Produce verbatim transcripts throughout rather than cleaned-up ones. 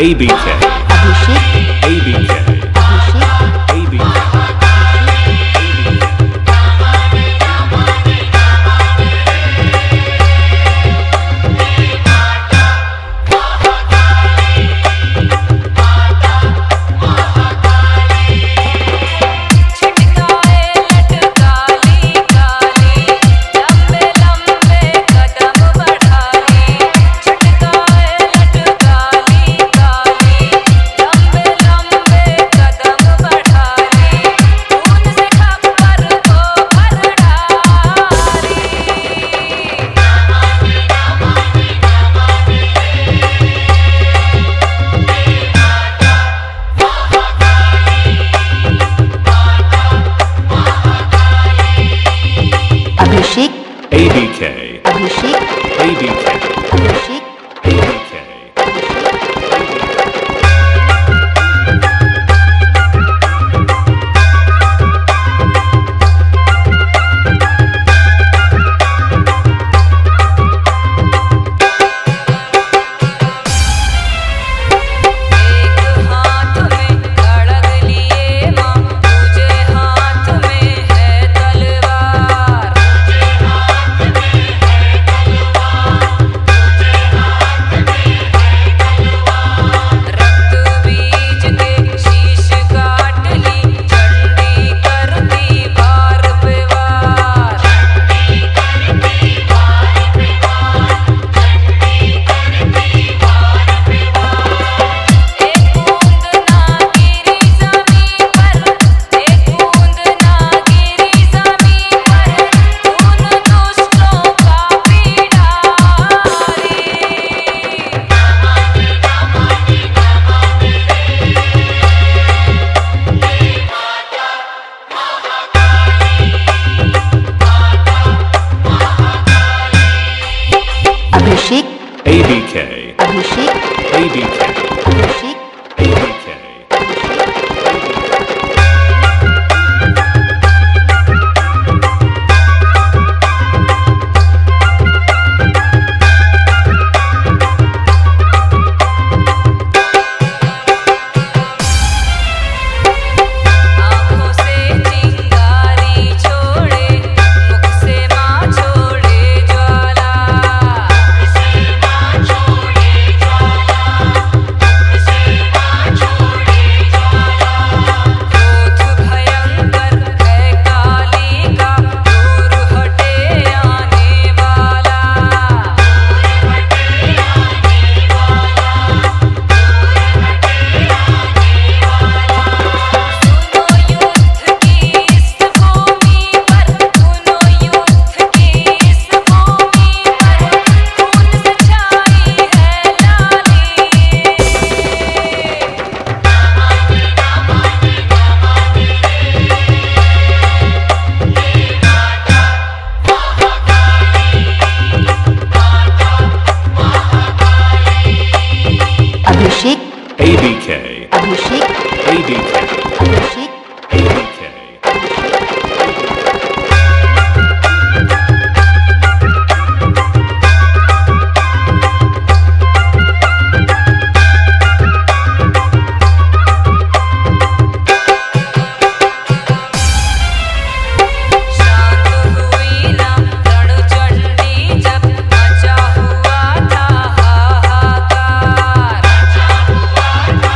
A B K Abhishek A B K Abhishek A B K A B K Abhishek A B K Abhishek A B K Abhishek A B K Abhishek A B K Abhishek A B K A B K Abhishek A B K Abhishek A B K मचा हुआ था हाहाकार।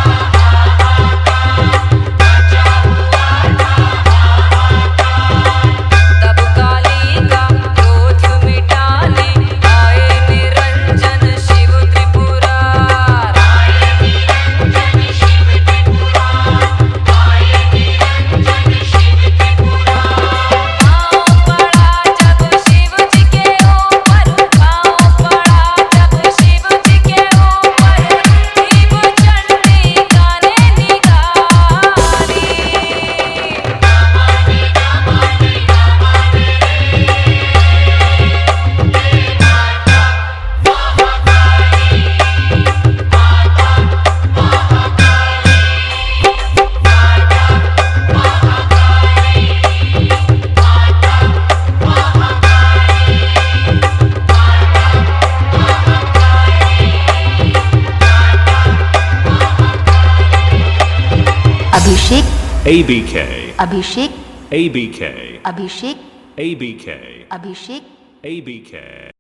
Abhishek A B K, Abhishek A B K, Abhishek A B K, Abhishek A B K.